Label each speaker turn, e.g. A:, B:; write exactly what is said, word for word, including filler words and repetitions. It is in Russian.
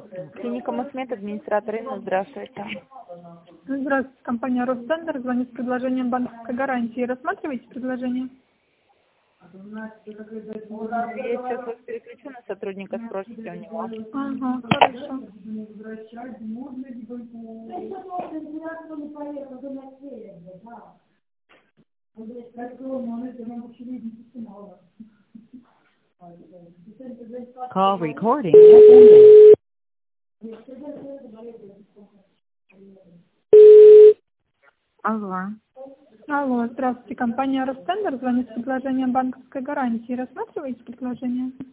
A: Клиника Мосмед, администратор Инна, здравствуйте.
B: Здравствуйте, компания Росцентр звонит с предложением банковской гарантии. Рассматриваете предложение?
A: Я сейчас вас переключу на сотрудника, спросите у него.
B: Ага, хорошо.
C: Call recording has ended.
A: Алло.
B: Алло, здравствуйте, компания Росцентр звонит с предложением банковской гарантии. Рассматриваете предложение?